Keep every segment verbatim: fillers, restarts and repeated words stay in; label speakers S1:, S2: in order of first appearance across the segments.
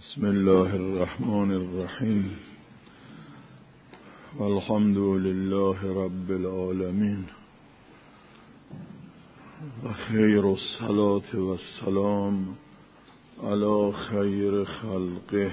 S1: بسم الله الرحمن الرحیم والحمد لله رب العالمین و خیر الصلاة و السلام علی خیر خلقه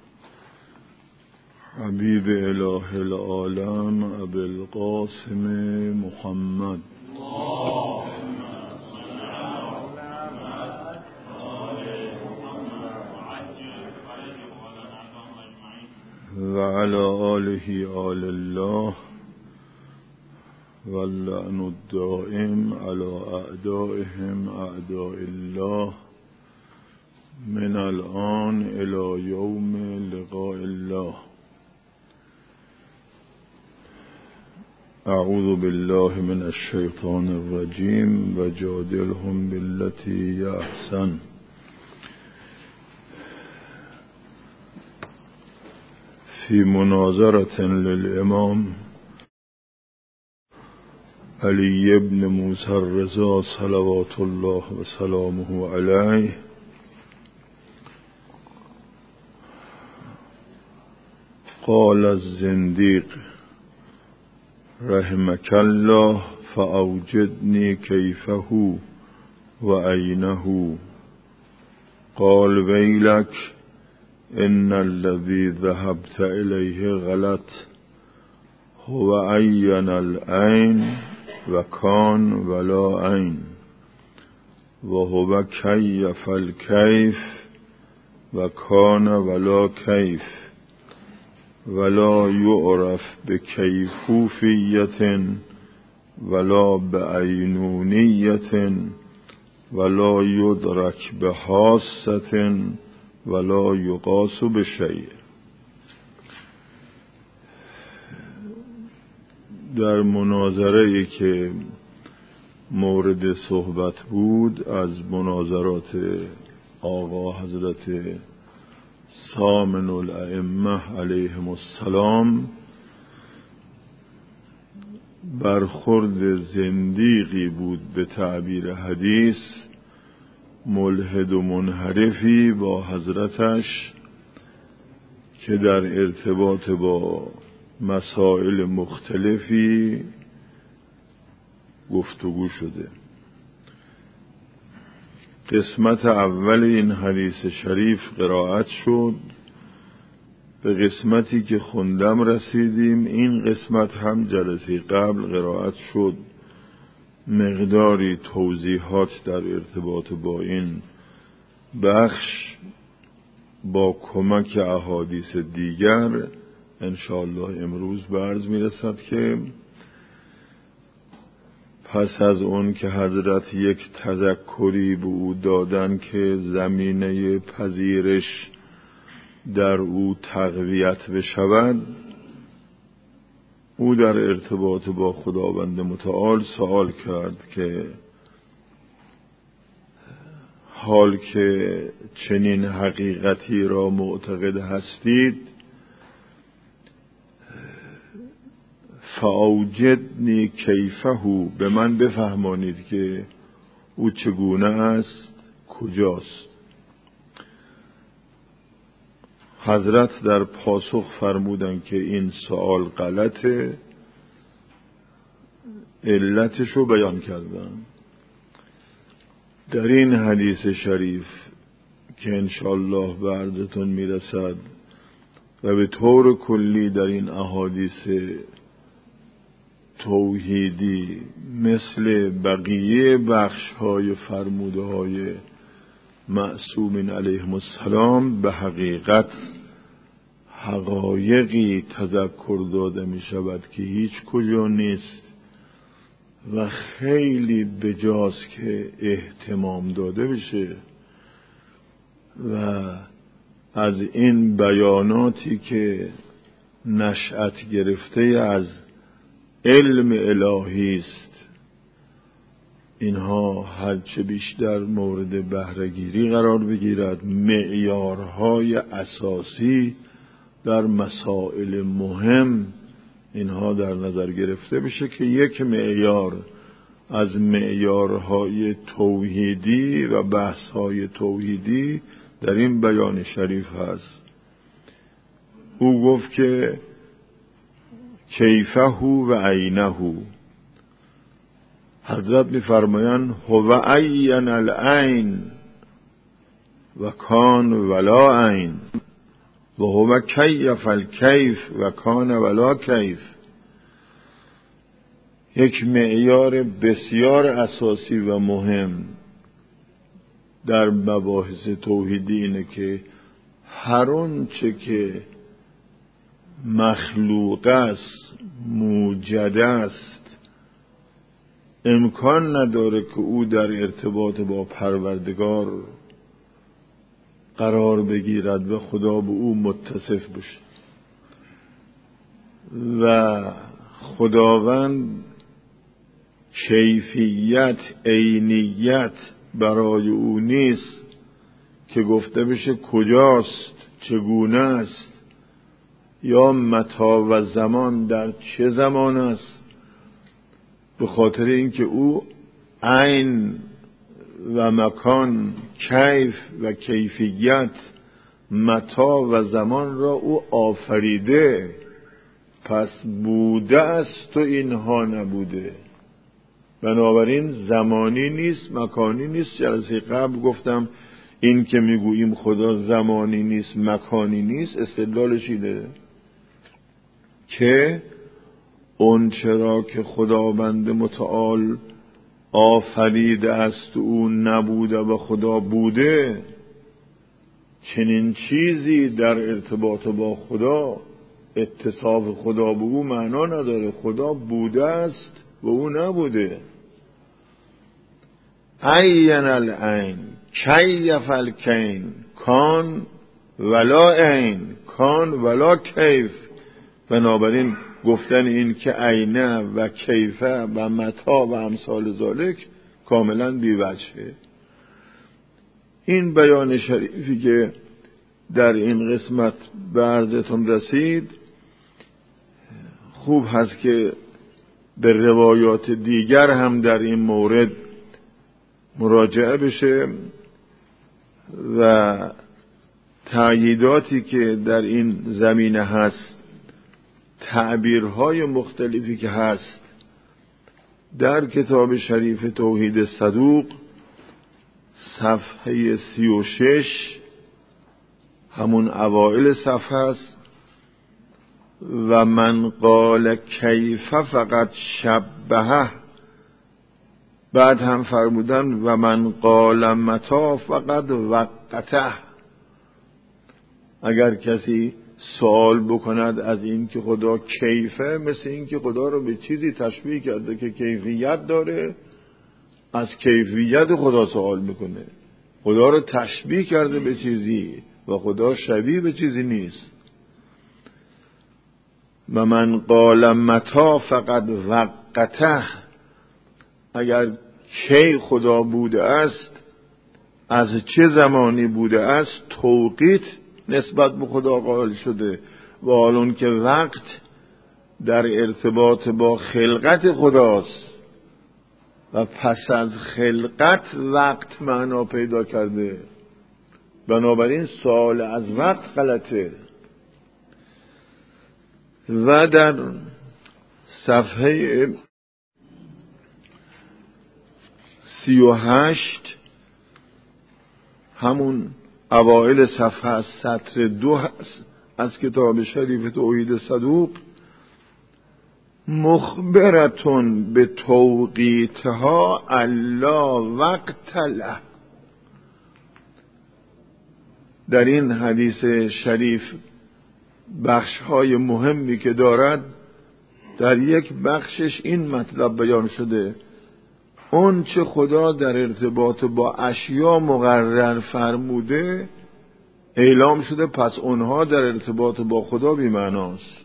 S1: حبیب اله العالم ابی القاسم محمد و علی آله آل الله واللعن الدائم علی اعدائهم اعداء الله من الآن الی یوم لقاء الله. اعوذ بالله من الشیطان الرجیم و جادلهم بالتی احسن. فی مناظرة للامام علی بن موسی الرضا صلوات الله و سلامه علیه قال الزندیق رحمک الله فاوجدنی کیفه و اینه قال ویلک ان الذي ذهبت الیه غلط هو عین العین و کان ولا عین و هو کیف الکیف و کان ولا کیف ولا یعرف بکیفوفیت ولا بعینونیت ولا یدرک بحاسة ولا یقاس بشیء. در مناظره که مورد صحبت بود از مناظرات آقا حضرت سامن الائمه علیهم السلام، برخورد زندیقی بود به تعبیر حدیث، ملحد و منحرفی با حضرتش که در ارتباط با مسائل مختلفی گفتگو شده. قسمت اول این حدیث شریف قرائت شد. به قسمتی که خوندم رسیدیم. این قسمت هم جلسه قبل قرائت شد. مقداری توضیحات در ارتباط با این بخش با کمک احادیث دیگر انشاءالله امروز به عرض میرسد که پس از اون که حضرت یک تذکری به او دادن که زمینه پذیرش در او تقویت بشود، او در ارتباط با خداوند متعال سوال کرد که حال که چنین حقیقتی را معتقد هستید فاوجدنی کیفه، به من بفهمانید که او چگونه است، کجاست. حضرت در پاسخ فرمودند که این سوال غلطه، علتشو بیان کردن. در این حدیث شریف که انشاءالله به عرضتون میرسد و به طور کلی در این احادیث توحیدی مثل بقیه بخش های فرموده های معصومین علیهم السلام به حقیقت حقایقی تذکر داده می شود که هیچ کجا نیست و خیلی بجاست که اهتمام داده بشه و از این بیاناتی که نشأت گرفته از علم الهی است، اینها هرچه بیشتر مورد بهره‌گیری قرار بگیرد، معیارهای اساسی در مسائل مهم اینها در نظر گرفته بشه که یک معیار از معیارهای توحیدی و بحثهای توحیدی در این بیان شریف هست. او گفت که کیفه و عینه، حضرت می‌فرمایند هو عین العین و کان ولا عین و هو کیف الکیف و کان ولا کیف. یک معیار بسیار اساسی و مهم در مباحث توحیدی اینه که هر اون چه که مخلوق است، موجد است، امکان نداره که او در ارتباط با پروردگار قرار بگیرد و خدا به او متصف بشه. و خداوند کیفیت، عینیت برای او نیست که گفته بشه کجاست، چگونه است، یا متا و زمان در چه زمان است. به خاطر اینکه او عین و مکان، کیف و کیفیت، متا و زمان را او آفریده، پس بوده است و اینها نبوده. بنابراین زمانی نیست، مکانی نیست. جلسه قبل گفتم این که میگوییم خدا زمانی نیست، مکانی نیست، استدلالش اینه که اون چرا که خداوند متعال آفریده است او نبوده و خدا بوده، چنین چیزی در ارتباط با خدا، اتصاف خدا به او معنا نداره. خدا بوده است و او نبوده. عین العین کیف الکین کان ولا عین کان ولا کیف. بنابراین گفتن این که عینه و کیفه و متا و امثال ذالک کاملا بی‌وجهه. این بیان شریفی که در این قسمت به عرضتون رسید خوب هست که به روایات دیگر هم در این مورد مراجعه بشه و تأییداتی که در این زمینه هست، تعبیرهای مختلفی که هست در کتاب شریف توحید صدوق صفحه سی و شش همون اوائل صفحه است. و من قال کیف فقط شبهه، بعد هم فرمودن و من قال متا فقط وقته. اگر کسی سوال بکند از این که خدا کیفه، مثل این که خدا رو به چیزی تشبیه کرده که کیفیت داره، از کیفیت خدا سوال میکنه. خدا رو تشبیه کرده به چیزی و خدا شبیه به چیزی نیست. و من قال متا فقط وقته، اگر کی خدا بوده است، از چه زمانی بوده است، توقیت نسبت به خدا قائل شده. و حالون که وقت در ارتباط با خلقت خداست و پس از خلقت وقت معنا پیدا کرده، بنابراین سوال از وقت غلطه. و در صفحه سی و هشت همون اوائل صفحه سطر دو هست از کتاب شریف توحید صدوق، مخبرتون به توقیتها الا وقت له. در این حدیث شریف بخش های مهمی که دارد، در یک بخشش این مطلب بیان شده: اون چه خدا در ارتباط با اشیا مقرر فرموده اعلام شده، پس اونها در ارتباط با خدا بی معناست.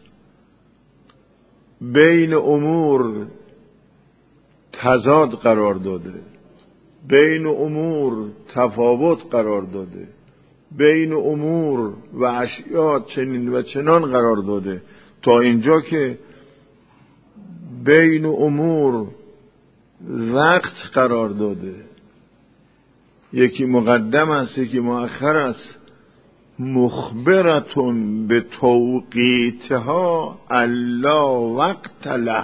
S1: بین امور تضاد قرار داده، بین امور تفاوت قرار داده، بین امور و اشیا چنین و چنان قرار داده، تا اینجا که بین امور وقت قرار داده. یکی مقدم است یکی مؤخر است. مخبرتون به توقیتها الله وقت له،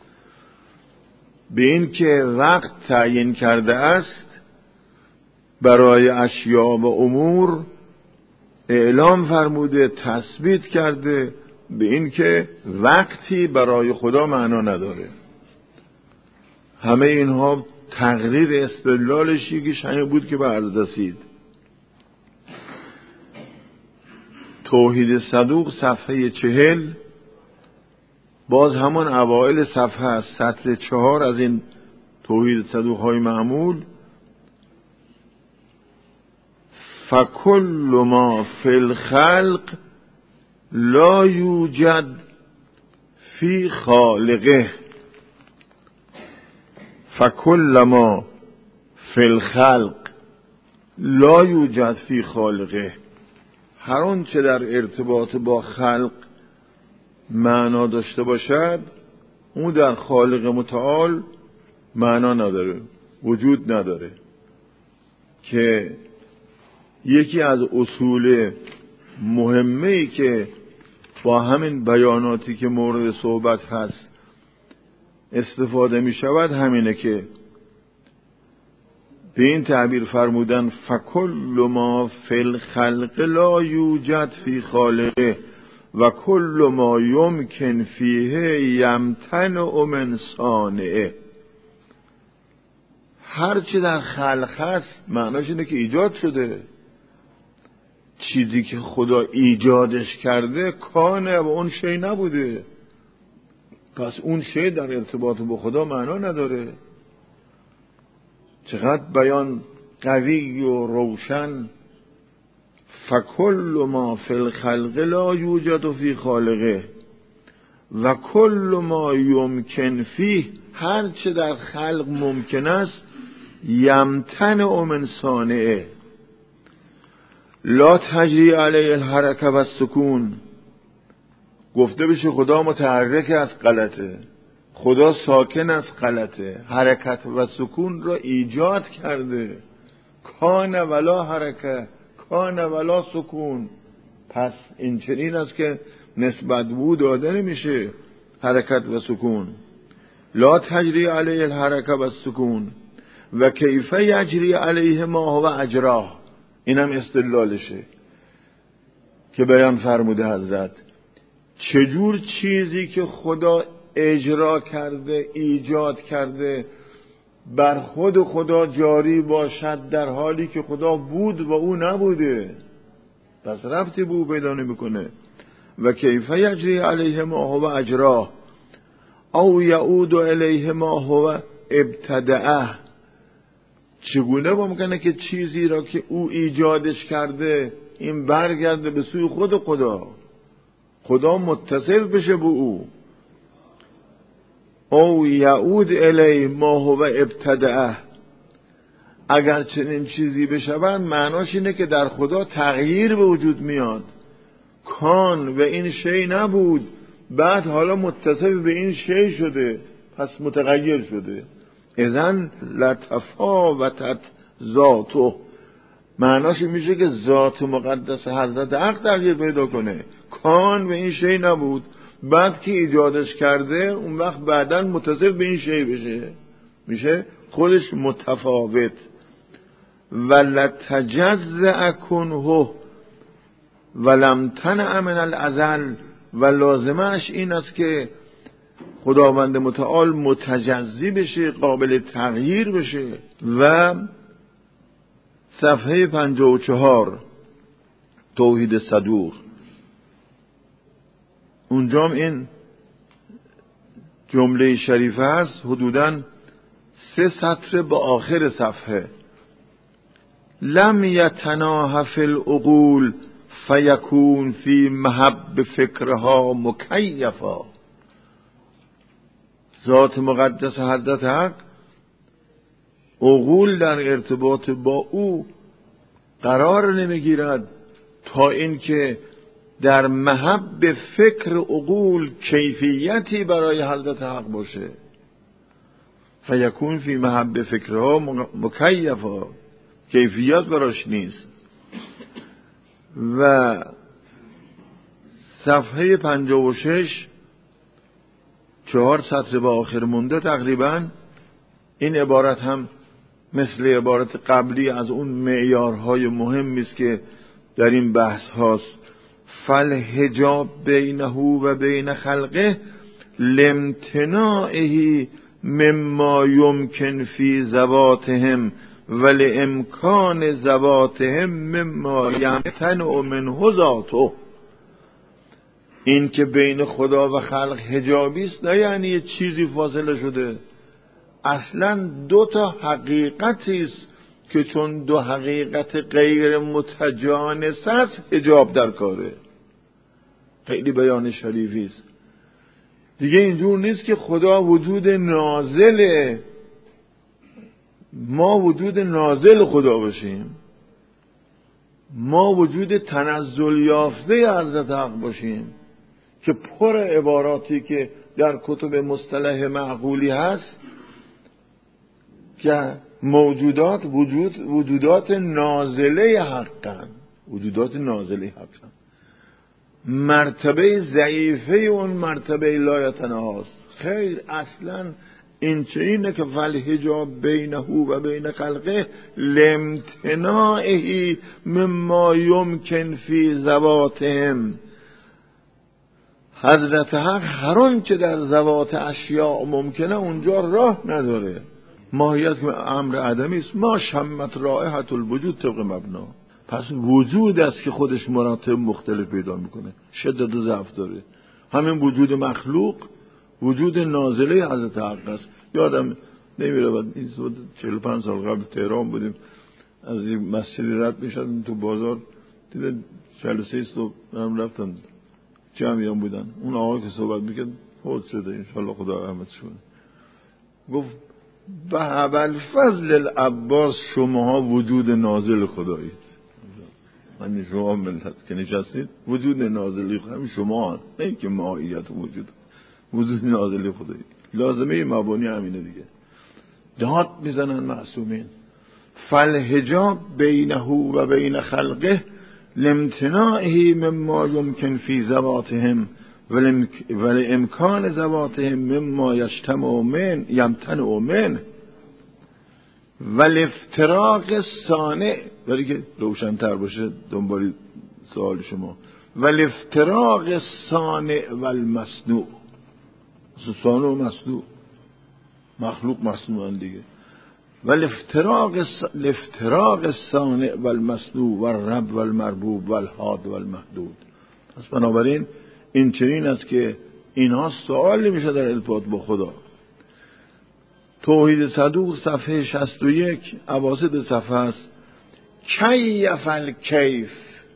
S1: به این که وقت تعیین کرده است برای اشیاء و امور، اعلام فرموده، تثبیت کرده به این که وقتی برای خدا معنا نداره. همه اینها تقریر استدلالش یکیش همین بود که به عرض رسید. توحید صدوق صفحه چهل، باز همون اوائل صفحه است، سطر چهار از این توحید صدوق های معمول. فکل ما فی الخلق لا یوجد فی خالقه. فکل ما فی الخلق لا یوجد فی خالقه. هر اون چه در ارتباط با خلق معنا داشته باشد اون در خالق متعال معنا نداره، وجود نداره. که یکی از اصول مهمه‌ای که با همین بیاناتی که مورد صحبت هست استفاده می شود همینه که به این تعبیر فرمودن فکل ما فی الخلق لا یوجد فی خالقه و کل ما یمکن فیه یمتنع من صانعه. هر چی در خلق هست معناش اینه که ایجاد شده. چیزی که خدا ایجادش کرده کانه و اون شی نبوده، پس اون شی در ارتباط با خدا معنا نداره. چقدر بیان قوی و روشن. فکل ما فی الخلق لا یوجد فی خالقه و کل ما یمکن فیه، هر چه در خلق ممکن است، یمتنع من صانعه. لا تجری علیه الحرکه و السکون. گفته بشه خدا متحرک از غلطه، خدا ساکن از غلطه. حرکت و سکون را ایجاد کرده. کان ولا حرکه کان ولا سکون. پس این چنین است که نسبت بود داده نمیشه حرکت و سکون. لا تجری علیه الحرکه و السکون و کیف یجری علیه ما هو اجراه. اینم استدلالشه که بیان فرموده حضرت چجور چیزی که خدا اجرا کرده ایجاد کرده بر خود خدا جاری باشد در حالی که خدا بود و او نبوده، پس ربطی به او پیدا نمیکنه. و کیف یجری علیه ما هو اجراه او یعود علیه ما هو ابتدعه. چگونه ممکنه که چیزی را که او ایجادش کرده این برگرده به سوی خود خدا، خدا متصل بشه به او. او یعود الیه ما هو ابتدعه. اگر چنین چیزی بشود معناش اینه که در خدا تغییر به وجود میاد. کان و این شی نبود، بعد حالا متصل به این شی شده، پس متغیر شده. اذن لتفاوتت ذاته. معناش میشه که ذات مقدس حضرت حق تغییر پیدا کنه. کان و این شی نبود، بعد که ایجادش کرده اون وقت بعداً متصل به این شی بشه، میشه خودش متفاوت. ولتجزأ کنه ولم تنع من الازل. و لازمش این است که خداوند متعال متجزی بشه، قابل تغییر بشه. و صفحه پنجاه و چهار توحید صدوق، اونجام این جمله شریفه هست، حدوداً سه سطر به آخر صفحه. لم یتناهی فی العقول فیکون فی محب فکرها مکیفا. ذات مقدس حضرت حق عقول در ارتباط با او قرار نمیگیرد تا اینکه در محب فکر عقول کیفیتی برای حضرت حق باشه. فیکون فی محب فکرها مکیفا. کیفیت براش نیست. و صفحه پنجاه و شش چهار سطر به آخر مونده تقریبا این عبارت هم مثل عبارت قبلی از اون معیارهای مهمی است که در این بحث هاست. فالحجاب بینه و بین خلقه لامتناعه مما یمکن فی ذواتهم ولامکان ذواتهم مما یمتنع منه ذاته. این که بین خدا و خلق حجابی است نه یعنی یه چیزی فاصله شده، اصلا دو تا حقیقتی است که چون دو حقیقت غیر متجانس است حجاب در کاره. خیلی بیان شریفی است دیگه. اینجور نیست که خدا وجود نازله، ما وجود نازل خدا باشیم، ما وجود تنزل یافته حضرت حق باشیم که پر عباراتی که در کتب مصطلح معقولی هست که موجودات وجود وجودات نازله حقن، وجودات نازله حقن. مرتبه ضعیفه اون مرتبه لایتناهاست. خیر، اصلا این چه اینه که فالحجاب بینه و بین خلقه لامتناعه مما یمکن فی ذواتهم. حضرت حق هر آن که در ذوات اشیاء ممکنه اونجا راه نداره. ماهیت که امر عدمی است. ما شمت رائحة الوجود طبق مبنا. پس وجود است که خودش مراتب مختلف پیدا میکنه، شدت و ضعف داره. همین وجود مخلوق وجود نازله حضرت حق است. یادم نمیره بعد این چهل و پنج سال قبل تهران بودیم، از این مسجدی رد میشدیم تو بازار، دیدم جلسه است و هم رفتن جمعی هم بودن. اون آقا که صحبت میکرد فوت شده انشالله خدا رحمتش کنه، گفت به ابوالفضل العباس شماها وجود نازل خدایید. من شما ملت که نشستید وجود نازلی همین شما، نه که ماهیت وجود وجود نازلی خدایی. لازمه مبانی همینه دیگه. داد میزنن معصومین. فالحجاب بینه و بین خلقه لامتناعه مما یمکن فی ذواتهم ولامکان ذواتهم مما یجتمع من یمتنع من والافتراق صانع. ولی که روشن‌تر باشه دنبال سوال شما. والافتراق صانع والمصنوع. صانع و مصنوع، مخلوق مصنوعن دیگه. والافتراق الافتراق صانع والمصنوع والرب والمربوب والحاد والمحدود. پس بنابراین این چنین است که اینها سوالی میشه در ارتباط با خدا. توحید صدوق صفحه شصت و یک اواسط صفحه است. کیف الکیف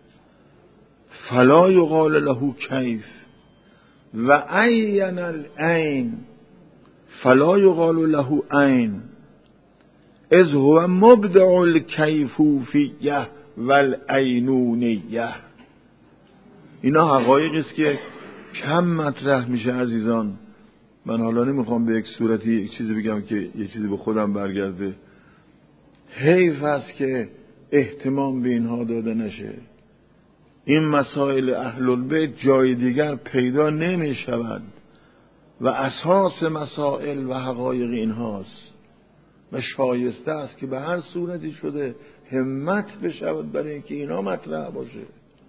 S1: فلا یقال له کیف و عین العین فلا یقال له عین اذ هو مبدع الکیفوفیه والعینونیه. اینا حقایقی است که کم مطرح میشه عزیزان. من حالا نمیخوام به یک صورتی یک چیزی بگم که یک چیزی به خودم برگرده. حیف است که اهتمام به اینها داده نشه. این مسائل اهل البیت جای دیگر پیدا نمی شود و اساس مسائل و حقایق اینهاست و شایسته است که به هر صورتی شده همت بشود برای اینکه اینها مطرح باشه.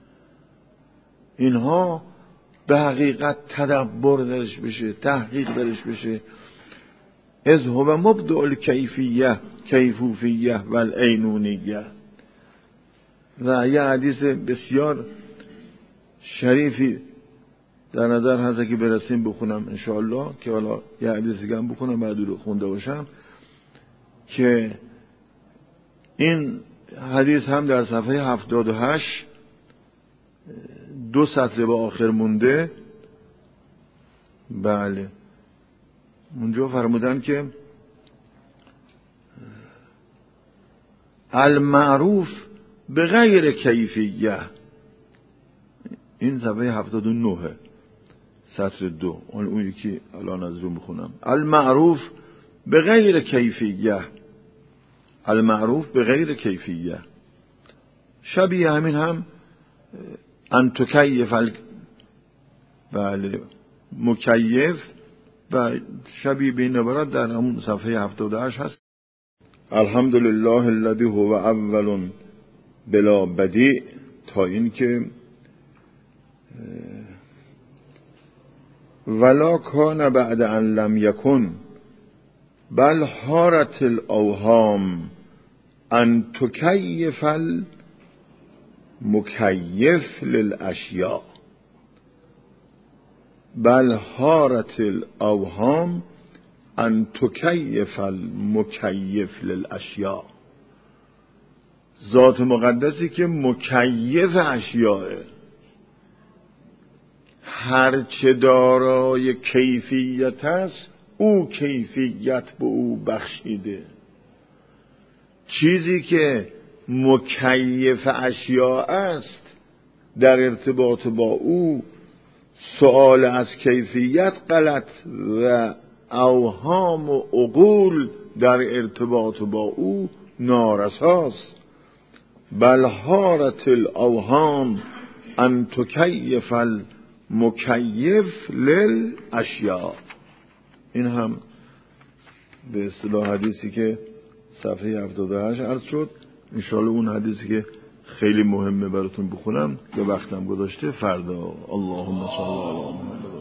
S1: اینها به حقیقت تدبر درش بشه، تحقیق درش بشه. از هو مبدع الکیفیه کیفوفیه والعینونیه. و یه حدیث بسیار شریفی در نظر هست که برسیم بخونم انشاءالله، که حالا یه حدیث دیگه هم بخونم بعد رو خونده باشم، که این حدیث هم در صفحه هفتاد و هشت دو سطر به آخر مونده. بله اونجا فرمودن که المعروف به غیر کیفیه. این صفحه هفتاد و نه سطر دو، اون یکی الان از رو میخونم. المعروف به غیر کیفیه المعروف به غیر کیفیه. شبیه همین هم ان تکیف ال... بله مکیف و شبیه به این عبارت در همون صفحه هفتاد و هشت هست. الحمدلله الذی هو اول بلا بدیع، تا این که ولا کان بعد ان لم یکن بل حارت الاوهام ان تکیف المکیف للاشیاء، بل حارت الاوهام ان تکیف المکیف للاشیاء. ذات مقدسی که مکیف اشیاء، هرچه دارای کیفیت است او کیفیت به او بخشیده. چیزی که مکیف اشیاء است در ارتباط با او سؤال از کیفیت غلط و اوهام و عقول در ارتباط با او نارساست. بل حارت الاوهام ان تکیف المکیف للاشیاء. این هم به اصطلاح حدیثی که صفحه هفتاد و هشت عرض شد. انشاءالله اون حدیثی که خیلی مهمه براتون بخونم، به وقتم گذاشته فردا. اللهم صل علی محمد.